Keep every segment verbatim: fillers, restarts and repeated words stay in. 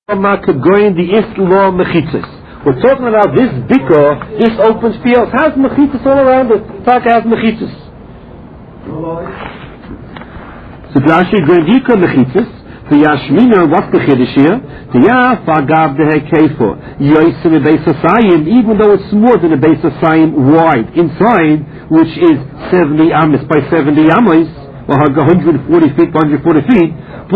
the Islam mechitzas. We're talking about this bikkur, this open field. Has mechitzas all around it. Taka has mechitzas. So Rashi Grandika mechitzas. The Yashmina, what's the chiddush here? The Yaf agav the Hekefo. Yosim a base Asayim, even though it's more than a base Asayim wide inside, which is seventy amis by seventy amis, or one hundred forty feet by one hundred forty feet.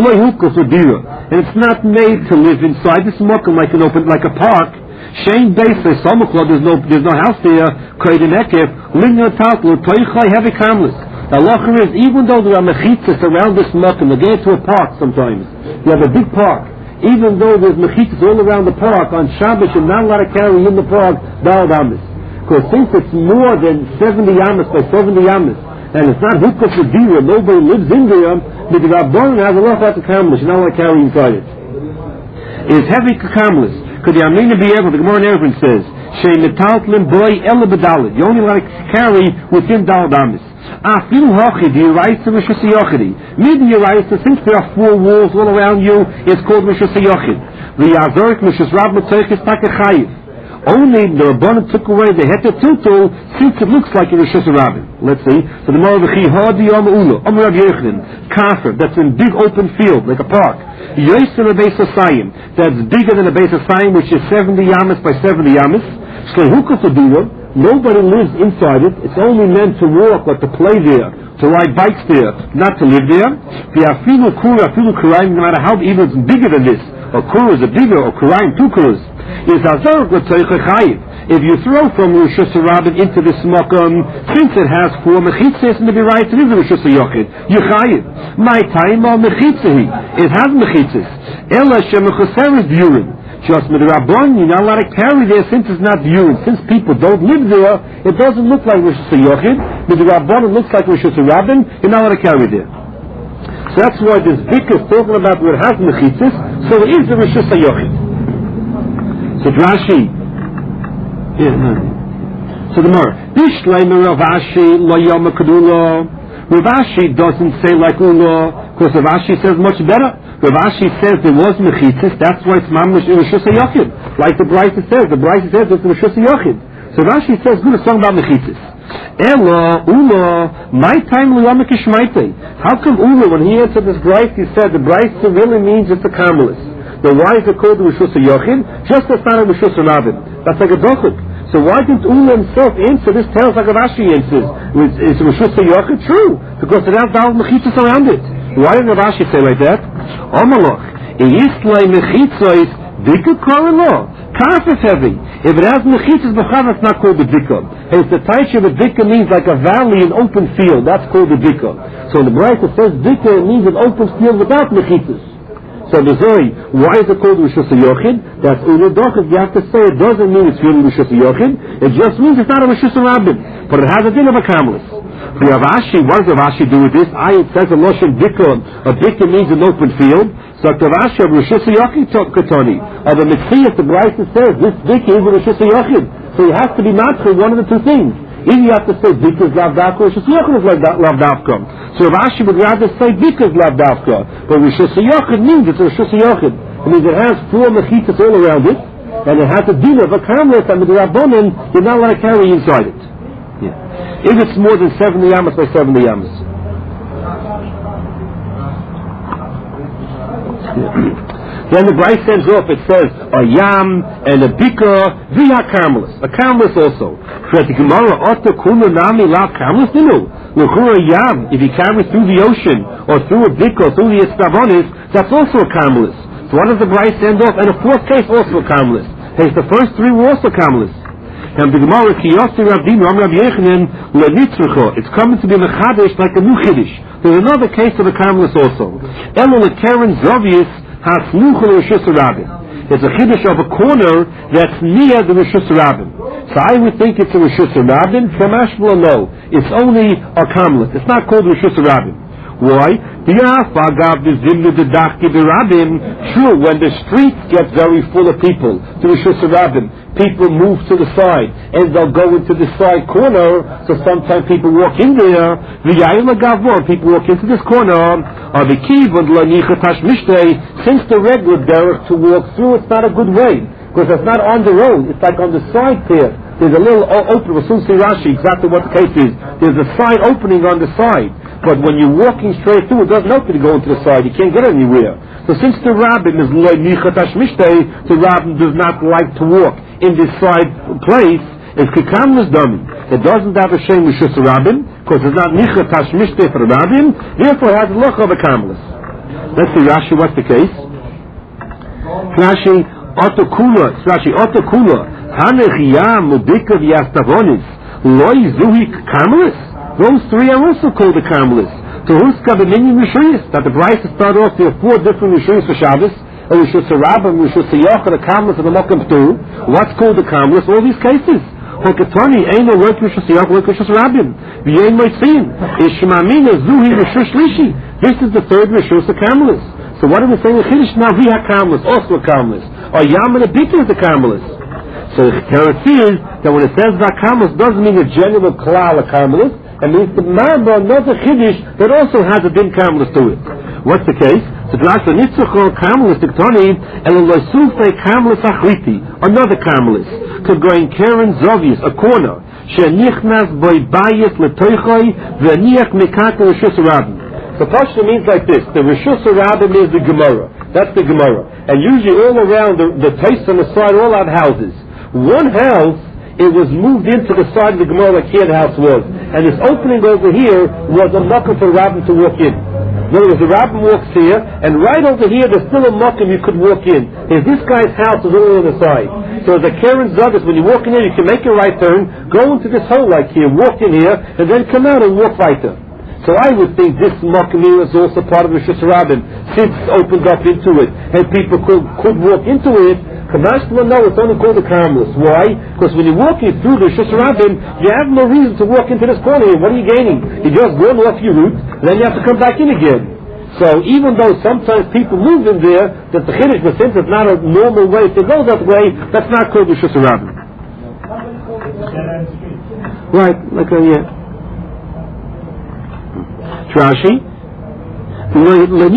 And it's not made to live inside this mukkah like an open, like a park. Shane basis, there's no, there's no house there. Koydin ekef, linga tatlu, toichai heavy kamlis. The halacha is, even though there are mechitzas around this mukkah, they get to a park sometimes. You have a big park. Even though there's mechitzas all around the park on Shabbos, you're not allowed to carry in the park dal amis. Because since it's more than seventy amis by seventy amis, and it's not hukah for dira, nobody lives in there, the Rabban has a lot of kamlis, you're not allowed to carry inside it. It's heavy kamlis. Could the Amina be able, the Gemara in Erevin says, Shei metaltlim boy ela bedalit, you're only allowed to carry within dal amis. Afil hochi, the Yeraisa Rishus Yochidi. Maybe Yeraisa, since there are four walls all around you, it's called Rishus Yochid. The Yazorik Rishus Rab Matzoich is Takachayiv. Only the Rabbanan took away the Heter Tutul, since it looks like a Rishus Rabbin. Let's see. So the Moravichi Hadi Yom Ula, Amr Rav Yechanan, Kafir, that's in big open field, like a park. Yosim a Beis Asayim, that's bigger than a Beis Asayim, which is seventy yamas by seventy yamas. Shlehuka Fadura. Nobody lives inside it. It's only meant to walk or to play there, to ride bikes there, not to live there. No matter how, even it's bigger than this, or kura is a bigger, or kuraim, two kuras, is azar chayiv. If you throw from Rishus Rabbin into this makam, since it has four mechitzas, and to be right, it is a Rishus Yochid. You chayiv. My time al mechitzahi. It has mechitzas. Ela shemechaser is burin. Just with the Rabban, you're not allowed to carry there since it's not urine. Since people don't live there, it doesn't look like Rishus Yochid. With the Rabban, it looks like Rishus Rabbin. You're not allowed to carry there. So that's why this bikkur is talking about where it has mechitzas. So it is the Rishus Yochid. So Rashi, yeah, no. So the more Bishleimer Rav Ashi lo yom kadula. Rav Ashi doesn't say like Ula, because Rav Ashi says much better. Rav Ashi says there was mechitzas, that's why it's mamish in Rishus Yochid. Like the Brisa says, the Brisa says it's Rishus Yochid. So Rav Ashi says, good, a song about mechitzas. Ela, Ula, my time liyam kishmaite. How come Ula, when he answered this Brisa, he said the Brisa really means it's a karmelis. Then why is it called Rishus Yochid? Just as not a Rishus Rabbin. That's like a dochuk. So why didn't Ula himself answer this? Tells like Rav Ashi answers. Is Rishus Yochid? True, because it has dal mechitzas around it. Why did Rav Ashi say like that? Omaloch, Yislay mechitzos, dikkur korelo. Kaf is heavy. If it has mechitzos b'chav, it's not called the dikkur. It's the taisha, the dikkur means like a valley, an open field. That's called the dikkur. So the Brisa says dikkur means an open field without mechitzos. So the Zohar, why is it called Rishus Yochid? That's Unadochid. You have to say it doesn't mean it's really Rishus Yochid. It just means it's not a Rishus Rabbin. But it has a din of a kamlis. For Rav Ashi, what does Rav Ashi do with this? I, it says a Loshen Dikkur. A Dikkur means an open field. So Rav Ashi of Rishus Yochid Katoni. Of the Mitzvah, the Brisa says this Dikkur is a Rishus Yochid. So you have to be matching one of the two things. Either you have to say Dikkur is lav davka, or Rishus Yochid is lav davka. So Rav Ashi would rather say Dikkur is lav davka. But Rishus Yochid means it's a Rishus Yochid. It means it has four mechitzas all around it, and it has a din of a kamlis, and with the Rabbanan, you're not allowed to carry inside it. Yeah. If it's more than seventy yamas by seventy yamas. Yeah. Then the Brisa sends off, it says, a yam, and a bikkur, via kamlis. A kamlis also. For the Gemara, otta kuna nami la kamlis ninu. L'chura yam, if you carry through the ocean, or through a bikkur, through the estavonis, that's also a kamlis. So what does the Brisa send off? And a fourth case also a kamlis. Hey, the first three were also kamlis. And the Gemara, Kiyosi Rabdinu, Am Rav Yechanan, Le'nitzrucho. It's coming to be mechadish like a new chiddush. There's another case of a kamlis also. Elo le'keren zovius hasluchel Rishus Rabbin. It's a chiddush of a corner that's near the Rishus Rabbin. So I would think it's a Rishus Rabbin. Kamash will know. It's only a kamlis. It's not called Rishus Rabbin. Why? True, when the street gets very full of people, to the Rishus Rabbim, people move to the side, and they'll go into the side corner, so sometimes people walk in there, people walk into this corner, since the regular derech to walk through, it's not a good way, because it's not on the road, it's like on the side there. There's a little opening, we'll soon see Rashi exactly what the case is. There's a side opening on the side, but when you're walking straight through, it doesn't open to go into the side, you can't get anywhere. So since the Rabbim is loy nichatash mishtei, the Rabbim does not like to walk in this side place, it's kikamlis dummy. It doesn't have a shame with Rishus Rabbim, because it's not nichatash mishtei for the Rabbim, therefore it has a loch of a kamlis. Let's see Rashi, what's the case? Rashi, otokula, Rashi, otokula, hanechiyam mudikav yastavonis, loy zuhi kamlis. Those three are also called the kamlis. So huska b'minyan rishuyis, that the price start off, there are four different rishuyis for Shabbos, a rishus Rabbim, rishus Yoch, and a kamlis, and a mokum p'tur. What's called the kamlis? All these cases. Hokatoni, ain't no work rishus Yoch, work rishus Rabbim. V'yein moitzin, ishmamina zuhi rishus lishi. This is the third rishus of kamlis. So what are we saying in Chiddush now? We have kamlis, also a kamlis. Or yam and a bita is the kamlis. So the teretz is that when it says that kamlis doesn't mean a general klal of kamlis. It means the Mamba knows a Chiddush that also has a din kamlis to it. What's the case? So Drash the Nitzachol kamlis tiktoni elolosufe kamlis achriti, another kamlis could go in Keren Zovius, a corner shenichnas boy bayis letoichoi v'aniach mekato Rishus Rabbim. So Pashto means like this: the Rishus Rabbim is the Gemara. That's the Gemara, and usually all around the the taste on the side, all out houses. One house, it was moved into the side of the Gemara like here the house was. And this opening over here was a makom for Rabbim to walk in. In other words, the Rabbim walks here, and right over here there's still a makom you could walk in. If this guy's house is all on the side. So the Keren Zagas, when you walk in here, you can make a right turn, go into this hole like here, walk in here, and then come out and walk right there. So I would think this makom here is also part of the Rishus Rabbim, since it opened up into it, and people could, could walk into it. Kamash will know it's only called the kamlis. Why? Because when you're walking through the Rishus Rabbim, you have no reason to walk into this corner here. What are you gaining? You just go off your route, and then you have to come back in again. So even though sometimes people move in there, that the Chiddush, but since it's not a normal way to go that way, that's not called the Rishus Rabbim. Right, like uh, yeah. Trashi. While they're walking,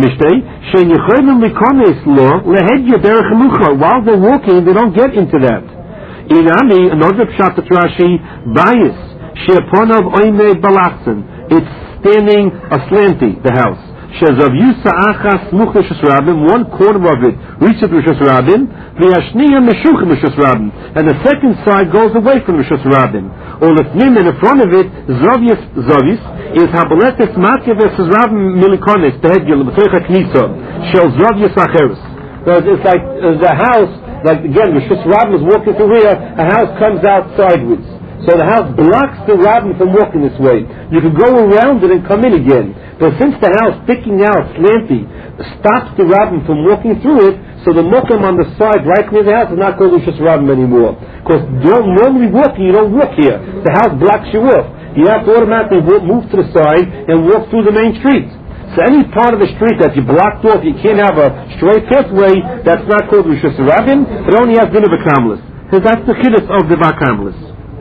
they don't get into that. Inami, another pshat Rashi, bias, sheponov oimei balachsen. It's standing aslanty, the house. Shezav yusa achas much Rishus Rabbim, one corner of it reaches Rishus Rabbim, v'yashniya meshuchim Rishus Rabbim, and the second side goes away from Rishus Rabbim. Or lefnim, in the front of it, zovius zovis, is habaletes matke versus Rabbim milikonis, the hedgel, b'toicha knisa, shel zovius acheres. It's like uh, the house, like again, Rishus Rabbim is walking through here, a house comes out sideways. So the house blocks the Rabbim from walking this way. You can go around it and come in again. But since the house sticking out slanty stops the Rabbim from walking through it, so the mokum on the side right near the house is not called Rishus Rabbim anymore. Because normally walking, you don't walk here. The house blocks you off. You have to automatically move to the side and walk through the main street. So any part of the street that you blocked off, you can't have a straight pathway, that's not called Rishus Rabbim. It only has din of a kamlis. So that's the chiddush of the vakamlis.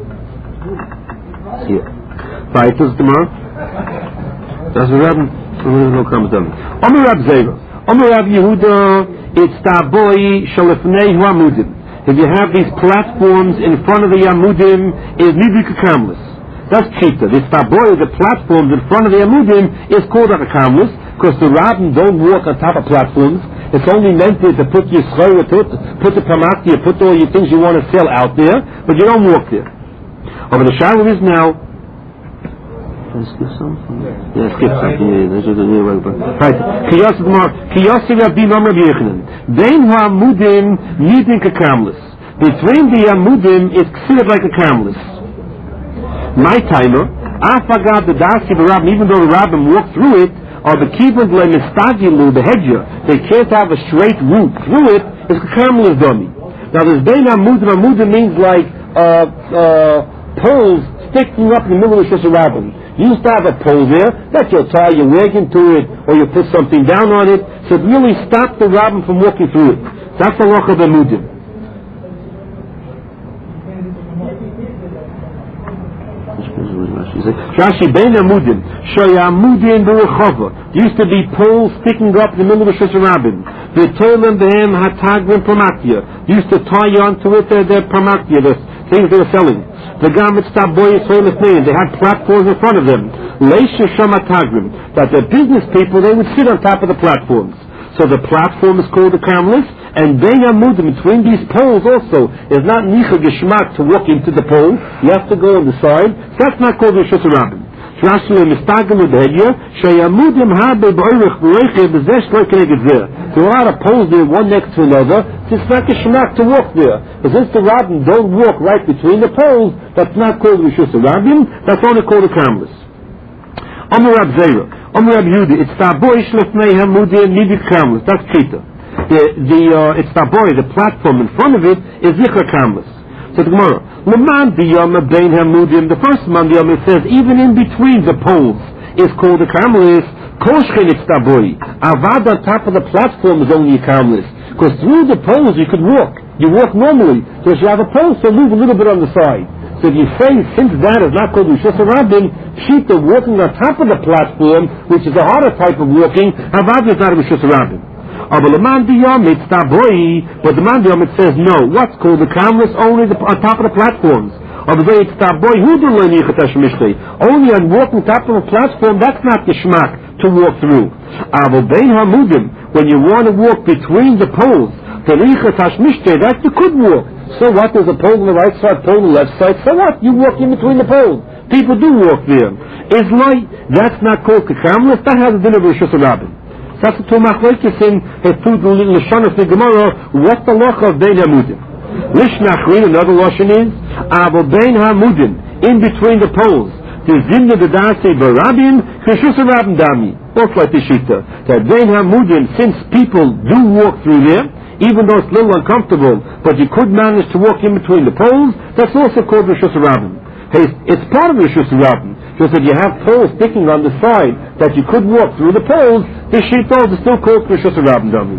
Here. Right, this is tomorrow. That's the Rabbim. No comes down. Omer Rab Zera. Omer Rab Yehuda. It's Taboy Shalifnei Hamudim. If you have these platforms in front of the Yamudim, is Nidrik Kamlis. That's Chita. This Taboy, the platforms in front of the Yamudim, is called a Kamlis, because the Rabbim don't walk on top of platforms. It's only meant to put your schor, put, put the pamati, put all your things you want to sell out there, but you don't walk there. Over the shower is now. Can I skip something? Yeah, skip something. Yeah, that's just a new one. Right. Kiyos more. Kiyos Rabbi Mamre Yechanan. Bein ha'amudim nidin kakamlis. Between the amudim is considered like a kamlis. My timer. Afagad the dasi b'Rabbim. Even though the Rabbim walk through it, or the kibbutz le'mistagilu the hedger, they can't have a straight route through it. It's kakamlis dummy. Now, this bein ha'amudim. Amudim means like uh uh. poles sticking up in the middle of the Rishus Rabbim. You used to have a pole there that you'll tie your wagon to it, or you put something down on it, so it really stopped the rabbin from walking through it. That's the halacha of Amudim. Rashi ben Amudim, Shoya Amudim b'Rechova. There used to be poles sticking up in the middle of the Shus Rabbin. The Tolim behem hatagrim pramatya. They used to tie onto it their, their pramatya, the things they were selling. The garment stop boy they had platforms in front of them. Leisha shamatagrim. That the business people, they would sit on top of the platforms. So the platform is called the Karmelis, and Ben Amudim between these poles also is not nicha geshmak to walk into the pole. You have to go on the side. So that's not called the Shus Rabbin. There are a lot of poles there, one next to another. It's not geshmak to walk there. But since the rabbin don't walk right between the poles, that's not called the Shus Rabbin. That's only called the Karmelis. Amar Rab Zera, Amar Rab Yudi, it's taboy shlefnei hamudim nibit Karmelis. That's Kita. The the uh, it's taboy, the platform in front of it is Zikra Karmelis. So the Gemara, Leman biyama bein hamudim. The first man biyama it says even in between the poles is called the Karmelis. Koshchen it's taboy. Avad on top of the platform is only a Karmelis. Because through the poles you could walk. You walk normally. Because you have a pole, so move a little bit on the side. So if you say, since that is not called Rishus Rabbin, Shita walking on top of the platform, which is a harder type of walking, Havad is not a Rishus Rabbin. But the man biyom it says no. What's called the Karmelis? Only the, on top of the platforms. Only on walking top of a platform, that's not the shmak to walk through. When you want to walk between the poles, that you could walk. So what? There's a pole on the right side, pole on the left side. So what? You walk in between the poles. People do walk there. Is like that's not called Karmelis. That has a din of Rishus Rabbin. That's the two machlokes in the two Lashonos in Gemara. What's the halacha of bein hamudim? Lishnachrin, another lashon is avo bein hamudim, in between the poles. The zimna the dase barabim Rishus Rabbin dami. Both like the shita. That bein hamudim, since people do walk through there, even though it's a little uncomfortable, but you could manage to walk in between the poles, that's also called Rishus Rabbin. Hey, it's part of Rishus Rabbin. Just that you have poles sticking on the side that you could walk through the poles, the shittos is still called Rishus Rabbin dummy.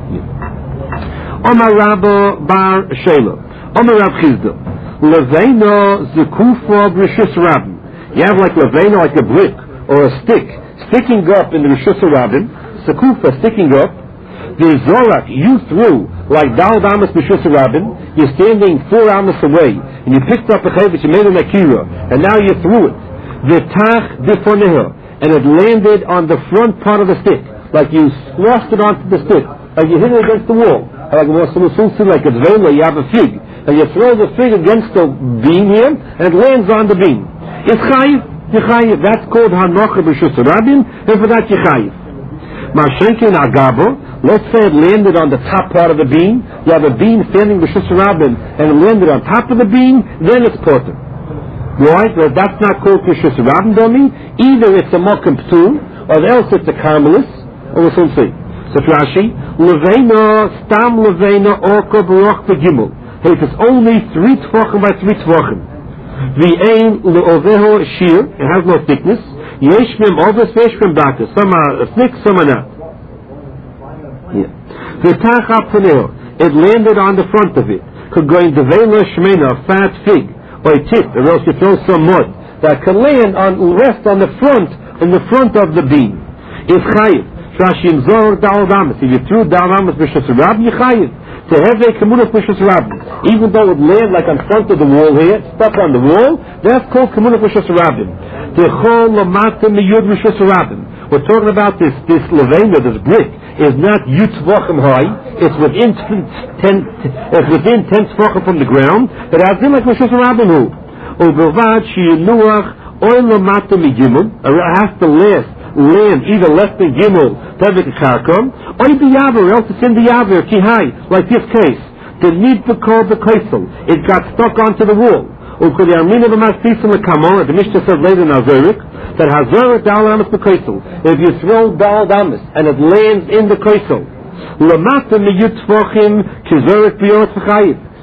Omar Rabba Bar Shela, Omar Rab Chizda, Leveino Zekufa Rishus Rabbin. You have like Leveino, like a brick or a stick sticking up in the Rishus Rabbin, Zekufa sticking up. The Zorak you threw like Dal Damas Rishus Rabbin. You're standing four amas away, and you picked up a chay that you made an akira, and now you threw it. The Tach Bifoneha, and it landed on the front part of the stick, like you thrust it onto the stick, like you hit it against the wall, like like a vela, you have a fig, and you throw the fig against the beam here, and it lands on the beam. It's chayiv, chayiv. That's called Hanocha Rishus Rabbin, and for that you chayiv. Mashenkin Agabo, let's say it landed on the top part of the beam. You have a beam standing Rishus Rabbin, and it landed on top of the beam, then it's potter. Why? Well, that's not called Rishus Rabbin dummy. Either it's a Mokum P'tum, or else it's a Karmelis, or we'll soon see. So Rashi, Leveina, Stam Leveina, Orko Baruch Begimel. Hey, it's only three Tvachim by three Tvachim. The aim Leoveho Shir, it has no thickness. Yeshmim Ovis, Yeshmim Dakas. Some are thick, some are not. Yeah. The Tacha Paneo, it landed on the front of it. Could go in the Vela Shmena, a fat fig, or a tip, or else you throw some mud that can land on, rest on the front, in the front of the beam. It's chayiv. Shashim Zor Dal Damas. If you threw Dal Damas Rishus Rabbin, you chayiv. To have a Kamunah Rishus Rabbin, even though it landed like on front of the wall here, stuck on the wall, that's called Kamunah Rishus Rabbin. The Chol Lamata Miyud Rishus Rabbin. We're talking about this this Levena, this brick, is not Yud Tvachim high. It's within ten. It's within ten Tvachim from the ground. It has been like Rishus Rabbin who. Ubervad Shiyinuach Oil Lamata Miyimul. It has to last. Land either less than gimel tevik karkom, or the yaver, else it's in the yaver kihai, like this case. The need to call the kaisel, it got stuck onto the wall. Or could the armina of the kamon, the Mishnah says later in Azarik, that hazaret dal amis the kaisel. If you throw dal damis and it lands in the kaisel, lamata miyut tvachim kizaret biyot v'chayiv.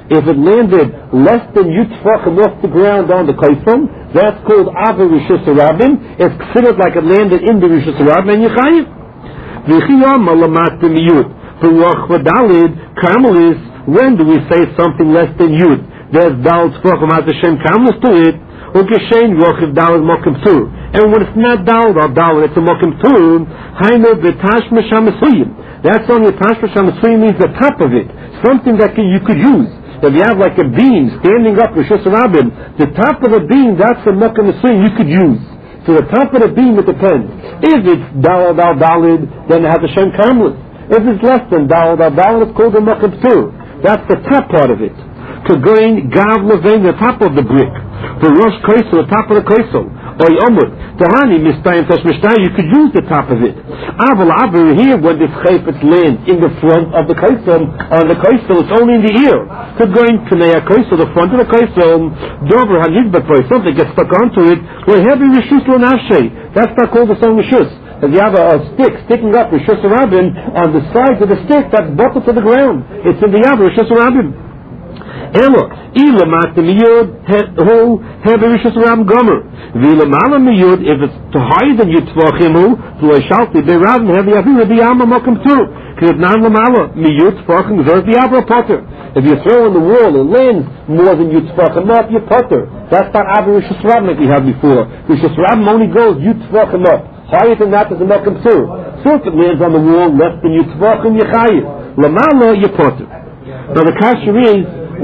If it landed less than Yutfachim off the ground on the Kaifon, that's called Ava Rishus Rabim. It's considered like it landed in the Rishus Rabim and Yechayiv. V'chiyam alamat miyud. V'roch v'dalid karmelis. When do we say something less than Yud? There's Dal Tzvachim at Hashem karmelis to it. U'geshein rochiv dalid mokim tur. And when it's not Dal or Dal, it's a mokim tur. Hainu v'tash mesham esuyim. That's only tash mesham esuyim means the top of it, something that can, you could use. If you have like a beam standing up, Rishus Rabim, the top of the beam, that's the mokim esuyim you could use. So the top of the beam, it depends. If it's Dal Dal Dalid, then it has a Shem Kamlis. If it's less than Dal Dal Dalid, it's called a Mokim Tur. That's the top part of it. To gain Gav Levain, the top of the brick. The Rosh Kaisel, the top of the Kaisel. Or Yomud. Tahani, Mistayim Tash Mishtayim, you could use the top of it. Aval Avar here, when this Chayfetz lands in the front of the Kaisel, on the Kaisel, it's only in the ear. To gain Kanea Kaisel, the front of the Kaisel, Dover Hanizbat, something gets stuck onto it, where heavy Rishus Lonashe. That's not called the song Rishus. If you have a, a stick sticking up Rishus Rabim on the sides of the stick, that's bottled to the ground. It's in the Yav Rishus Rabim. Elo, ilamat miyud hu have Rishus Rabim gomer. Vilamala miyud, if it's to higher than Yitzvachim hu, lo shalti be'ravim have yavu b'yama mokum turu. Because non lamala miyud tzvachim zor b'yavra potter. If you throw on the wall and lands more than Yitzvachim up, you potter. That's not Avi Rishus Rabim like we had before. Rishus Rabim only goes Yitzvachim up. Higher than that is a mokum turu. So if it lands on the wall less than Yitzvachim, you chayiv. Lamala, you potter. Now the kasher is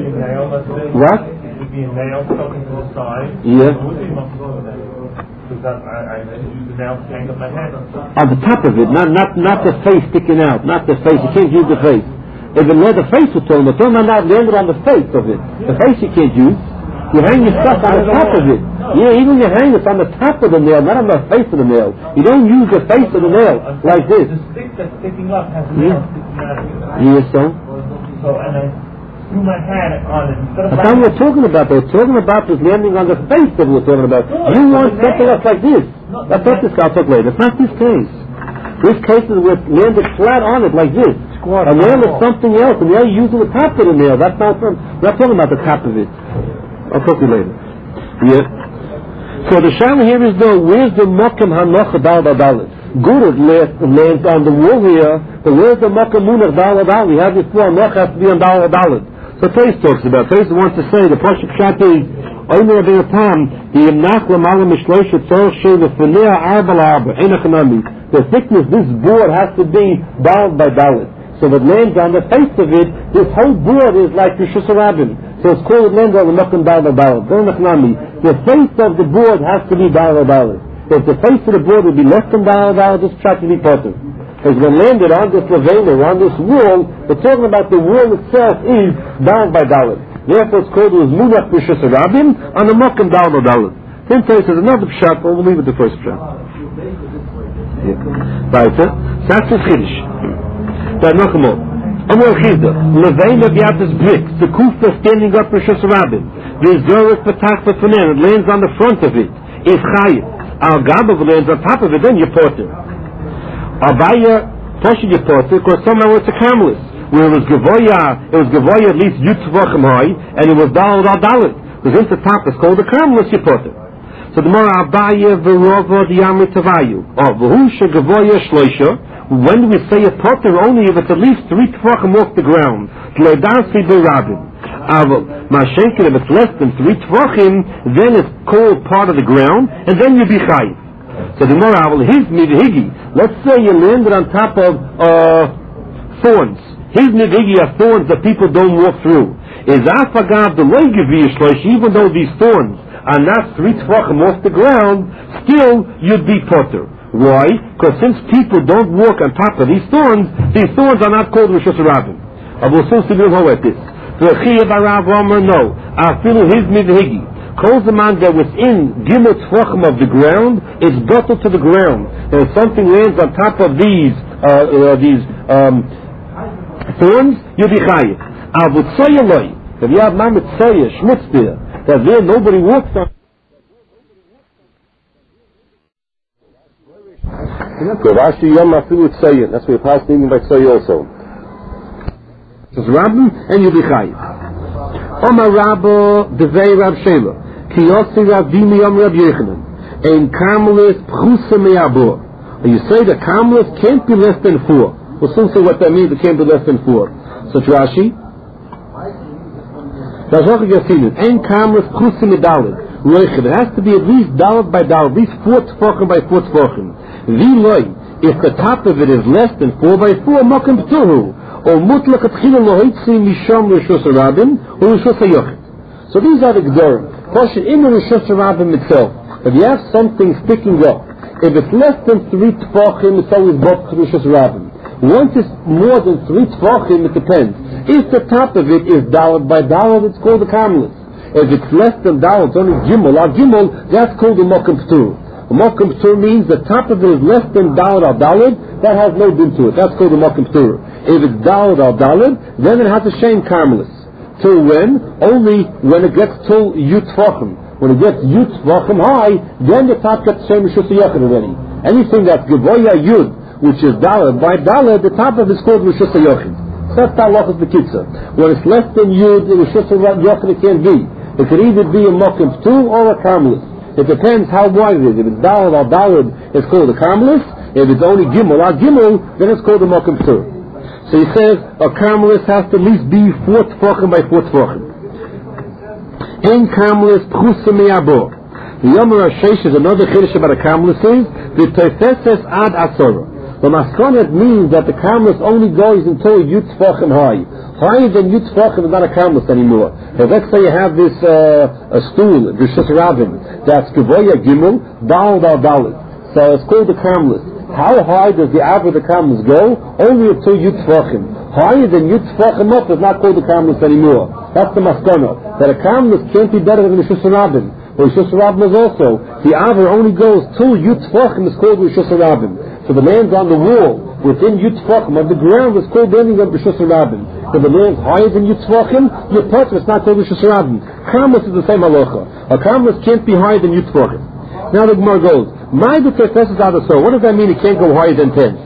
what? It would be a nail stuck into the side. Yeah. It would be because that, I, I use the nail to hang up my head. On the top of it, not not not the face sticking out, not the face. You can't use the face. If it let the face to turn, the turn not landed on the face of it. The face you can't use. You hang your stuff on the top of it. Yeah, even you hang it on the top of the nail, not on the face of the nail. You don't use the face of the nail like this. The stick that's sticking up has a nail sticking out of it. Yes, so. So, and I threw my hand on it. That's what we're talking about. They're talking about this landing on the face that we're talking about. You want something else like this. That's not this. I'll talk later. It's not this case. This case is with landed flat on it like this. A nail is something else, and they're using the top of the nail. That's not. We're not talking about the top of it. I'll talk to you later. Yeah. So the shayla here is though, where's the mokum hanocha dal dalit? Good lands on the wall here, but where's the mokum munach dal dalit? We have this floor, mocha has to be on dal dalit. So Tais talks about. Tais wants to say the pasuk pshat is Omer Rabbeinu Tam the Yimnach Lamala Mishlosh Tzorch Shei Lefanei Arba L'arba Ein Achanami. The thickness this board has to be daled by dalit. So if it lands on the face of it, this whole board is like Rishus Rabim. So it's called lands on the mokum dal dalit. Don't achanami. The face of the board has to be dal dalit. If the face of the board would be less than dal dalit, this pshat to be potter. Because when landed on this levena or on this wall, we're talking about the wall itself is down by dalit. Therefore it's called was munach Rishus Rabim on the mokum dal dalit. Then Tais says another pshat, but we'll leave it the first pshat. Right, so that's the chiddush. But noch more. Amor chizda, levena v'yatis bricks, the kufa standing up Rishus Rabim, the zorik v'tach v'fanen, it lands on the front of it, is chayiv. Al gabav lands on top of it, then you potter. Abaya, poshet you potter, because somehow it's a carmelist. Where it was gevoya, it was gevoya at least yutzvachim high, and it was dal dal dalit. Because into the top it's called a carmelist you potter. So the more abaya v'rovo d'yamri tavayu, or v'husha gevoya shloisha. When do we say a potter? Only if it's at least three tefachim off the ground. Tleidarsi berabim. Aval mashenkin, if it's less than three tefachim, then it's called part of the ground, and then you be chayiv. So the more aval his midhigi. Let's say you landed on top of uh, thorns. His midhigi are thorns that people don't walk through. Is afagav the loigavi shloish, even though these thorns are not three tefachim off the ground, still you'd be potter. Why? Because since people don't walk on top of these thorns, these thorns are not called Rishus Rabim. I will soon see how at this. The Chiyav Arav Omer no. Afilu his midhigi. Calls the man that within Gimel Tfachim of the ground, it's bottled to the ground. And if something lands on top of these uh, uh, these um, thorns, you'll be chayiv. Avut Soyaloi. If you have Mamet Soya, Schmutz there, that there nobody walks on. Rashi Yom Afilu Tzayin. That's what you're passing by Tzayin also. It's Rabbi and you be chayiv. Omar Rabba Devei Rab Shela, Kiyosi Rab Dimi Om Rab Yechanan, Ein Karmelis Pchusa Me'abor. You say the Karmelis can't be less than four. We'll soon see what that means, it can't be less than four. So Rashi, Ein Karmelis Pchusa Me'dalit. It has to be at least dalad by dalad, at least four tefachim by four tefachim. V'loi, if the top of it is less than four by four, mokim p'tuhu, or mutlak atchila lohoitzi misham rishus harabim, or rishus hayochid. So these are the gedorim. Question in the rishus harabim itself. If you have something sticking up, if it's less than three tefachim, it's always bought to rishus harabim. Once it's more than three tefachim, it depends. If the top of it is dalad by dalad, it's called a karmelis. If it's less than dalad, it's only gimel. Our gimel, that's called a mokum p'tur. A mokum p'tur means the top of it is less than dalad or dalad, that has no din to it. That's called a mokum p'tur. If it's dalad or dalad, then it has a shame karmelis. Till when? Only when it gets till yut tvachim. When it gets yut tvachim high, then the top gets shame rishus hayochid already. Anything that's gevoya yud, which is dalad by dalad, the top of it is called rishus hayochid. That's the halachas b'kitza. When it's less than yud, rishus hayochid it can't be. It could either be a mokum p'tur or a karmelis. It depends how wide it is. If it's dalad or dalad, it's called a karmelis. If it's only gimel or gimel, then it's called a mokum p'tur. So he says a karmelis has to at least be four tefachim by four tefachim. Ein karmelis pchusa me'abor. The Yomer HaSheish is another chiddush about a karmelis is the tefeses ad asora. The maskonet means that the karmelis only goes until yut tefachim high. Higher than yut tefachim is not a karmelis anymore. If let's say you have this uh, a stool, rishus harabim, that's gevoya gimel, dalad al dalad. So it's called the karmelis. How high does the average of the karmelis go? Only until yut tefachim. Higher than yut tefachim up is not called the karmelis anymore. That's the maskonet. That a karmelis can't be better than rishus harabim. Rishus harabim is also, the average only goes till yut tefachim is called rishus harabim. So the land's on the wall, within yut tefachim, on the ground is called landing of rishus harabim. So the land's higher than yut tefachim, your part it's not called rishus harabim. Karmelis is the same halacha. A karmelis can't be higher than yut tefachim. Now the Gemara goes, my the tefeses out of so. What does that mean? It can't go higher than ten.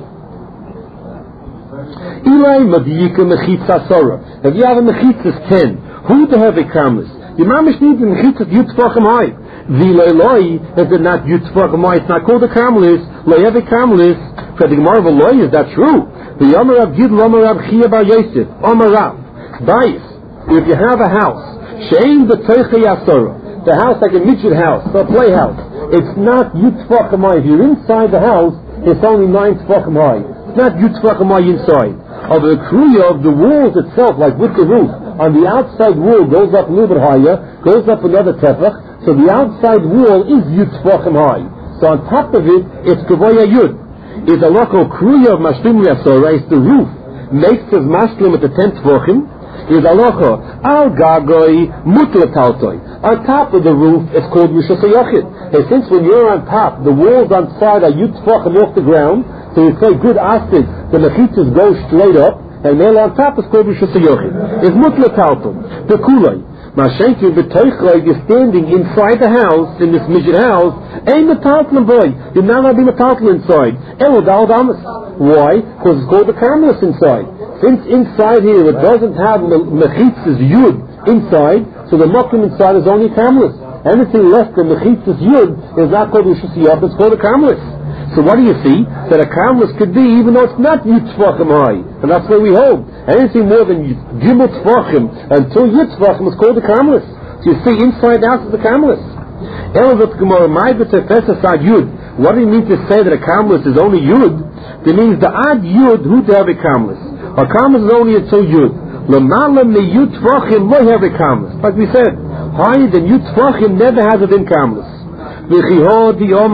Ilai madiyika mechitza sora. If you have a mechitza ten, who to have a karmelis? Your mamish needs a mechitza yut tefachim high. V'ilai loi, if it's not yut tefachim high, it's not called a karmelis. Loi have a karmelis. For the Gemara of a loi, is that true? The Yomer Rav Gidl, Yomer Rav Chia Bar Yosef, Omer Rav, Bayis, if you have a house, Shein the Teichei Asora, the house like a midget house, a playhouse, it's not yut tefachim high. If you're inside the house, it's only nine tefachim high. It's not yut tefachim high inside. Of the kruya of the walls itself, like with the roof, on the outside wall goes up a little bit higher, goes up another tefach, so the outside wall is yut tefachim high. So on top of it, it's gevoya yud. Is a local kruya of mashlim yasora, is the roof makes his mashlim at the tenth tefachim, is a local al gagoi mutla taltoi. On top of the roof, it's called rishus hayochid. And since when you're on top, the walls on side are yut tefachim off the ground, so you say good asid, the mechitzas go straight up, and male on top is called rishus hayochid. Is mutla taltoi. The kulay. Mashenki b'toichloi, you're standing inside the house, in this midget house, ain't metaltlin boy. You're not allowed to be metaltlin inside. Elo dalad amas. Why? Because it's called the karmelis inside. Since inside here it doesn't have mechitzas yud inside, so the mokum inside is only karmelis. Anything less than mechitzas yud is not called rishus hayochid, it's called a karmelis. So what do you see? That a karmelis could be even though it's not yut tefachim high. And that's where we hold. Anything more than gimel tefachim until yut tefachim is called a karmelis. So you see inside out is the karmelis. Elazot Gemara, my b'tefesas ad yud. What do you mean to say that a karmelis is only yud? That means the ad yud, who to have a karmelis? A karmelis is only until yud. L'mala me yut tefachim lo have a karmelis. Like we said, higher than yut tefachim never has a din karmelis. This is what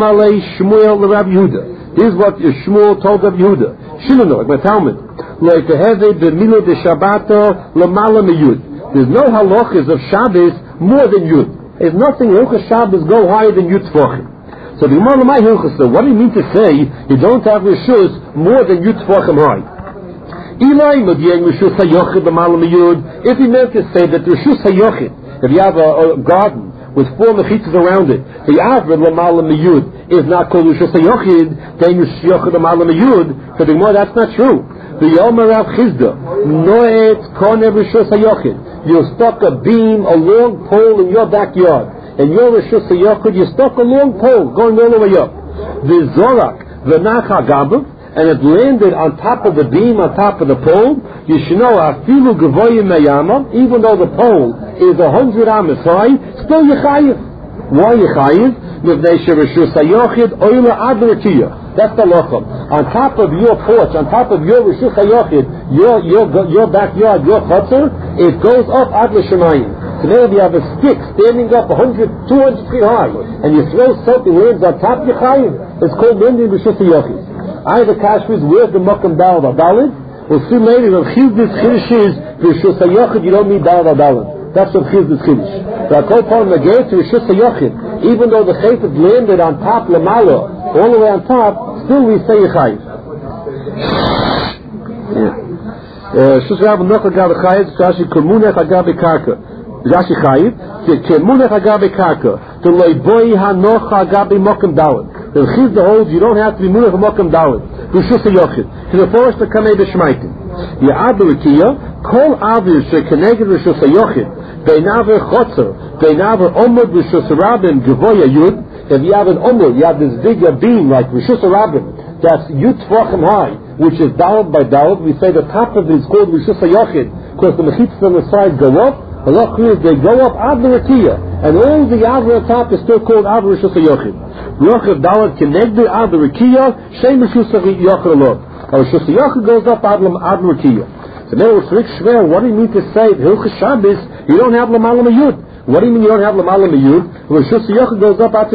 Shmuel told Rav Yehuda. Shilano, like my Talmud. Like the Heve b'milo de Shabbato l'mala meyud. There's no halachas of Shabbos more than Yud. There's nothing hilchas Shabbos go higher than Yud tefachim. So the Gemara my hilchas. So what do you mean to say you don't have rishus more than Yud tefachim high? Eli mediyeng rishus hayochid l'mala meyud. If he meant to say that rishus hayochid, if you have a, a garden with four mechitzas around it, the average l'mala meyud is not called rishus hayochid, then rishus hayochid l'mala meyud. So the Gemara, that's not true. The Yomer Rav Chizda, noet kone rishus hayochid. you stuck a beam, a long pole in your backyard, and your Rishus HaYachid, you stuck a long pole going all the way up. The Zorak, the Nachagabav, and it landed on top of the beam, on top of the pole. You should know, Afilu Gavoyim Mayama, even though the pole is a hundred amas high, still Yechayiv. Why Yechayiv? Mivnei Rishus HaYachid Oila Adrakiyah. That's the lochem. On top of your porch, on top of your Rishus HaYachid, your your your backyard, your chutzner, it goes up ad l'shamayim. So now if you have a stick standing up one hundred, two hundred feet high, and you throw something lands on top of your chayim, it's called landing Rishus HaYachid. I the kashmir is where's the makam dal dalid? We'll see later that Chiz's Chiddush is Rishus HaYachid. You don't need dal dalid. That's what Chiz's Chiddush. The Kol Paul Nagay to Rishus HaYachid, even though the chayt landed on top lamala, all the way on top, still we say Yechayiv. Shus Rav Nocha Gabi Chayiv, Rashi Kemunech Agabi Karka. Rashi Chayiv, Kemunech Agabi Karka. To Loiboi HaNocha Agabi Mokem Dalet. The Chiz the holds you don't have to be Munech Mokem Dalet. Rishus HaYachid. To the forest to Kamei B'Shmaitim. Ya'ad B'Rikiya, Kol Avir Shekeneged Rishus HaYachid. Beinaver Chotzer, Beinaver Omud Rishus Rabim Gevoya Yud. If you have an umr, you have this bigger beam like Rishus HaRabim, that's yut tvachim high, which is daled by daled. We say the top of it is called Rishus HaYachid because the mechitzas on the side go up. Allah clears they go up ad l'rakiyah, and all the avra on top is still called ad Rishus HaYachid. Rochav daled kenegdu ad l'rakiyah, shem Rishus HaYachid alot. Rishus HaYachid goes up ad l'rakiyah. So now it's Rick Shver. What do you mean to say Hilchos Shabbos? You don't have l'malam yud. What do you mean you don't have l'malam yud? Rishus HaYachid goes up at